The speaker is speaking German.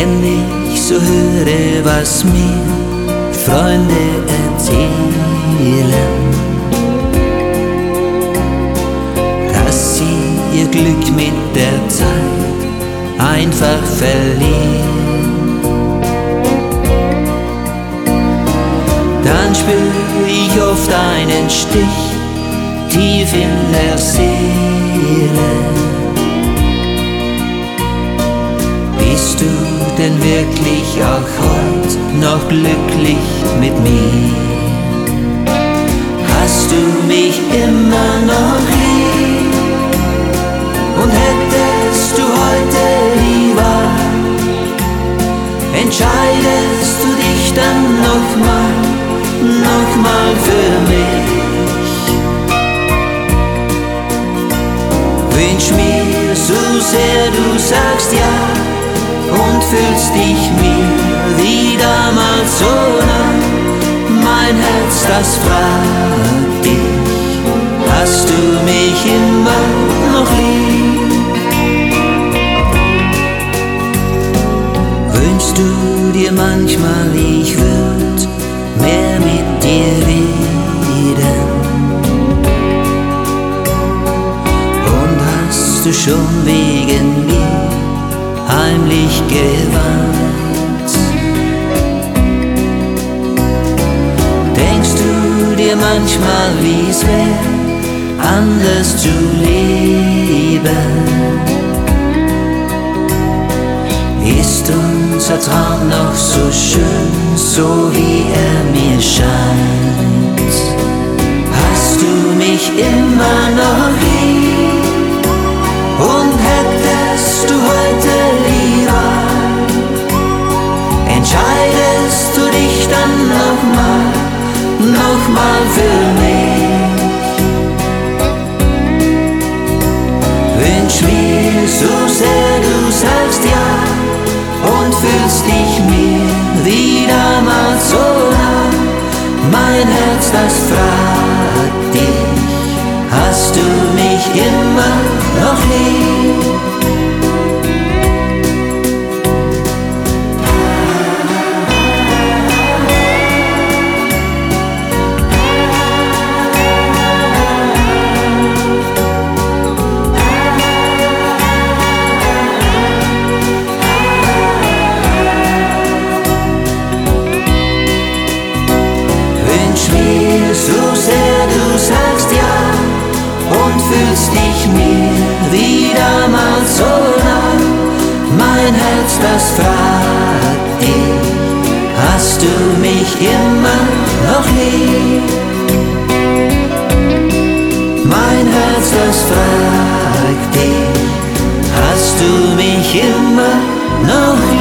wenn ich so höre, was mir Freunde erzählen, dass sie ihr Glück mit der Zeit einfach verlieren, dann spür ich oft einen Stich tief in der Seele. Bist du denn wirklich auch heute noch glücklich mit mir? Hast du mich immer noch lieb? Und hättest du heute lieber, entscheidest du dich dann nochmal für mich? Wünsch mir so sehr, du sagst ja und fühlst dich mir wie damals so nah. Mein Herz, das fragt dich, hast du mich immer noch lieb? Wünschst du dir manchmal, ich würd mehr mit dir reden? Und hast du schon wegen mir heimlich geweint? Denkst du dir manchmal, wie's wär, anders zu leben? Ist unser Traum noch so schön, so wie er mir scheint? Hast du mich immer noch lieb? Und hättest du heute lieber, entscheidest du dich dann nochmal für mich? Wünsch mir so sehr, du sagst ja und fühlst dich mir wie damals so nah. Mein Herz, das fragt dich, hast du mich immer noch lieb? So sehr, du sagst ja und fühlst dich mir wie damals so nah. Mein Herz, das fragt dich, hast du mich immer noch lieb? Mein Herz, das fragt dich, hast du mich immer noch lieb?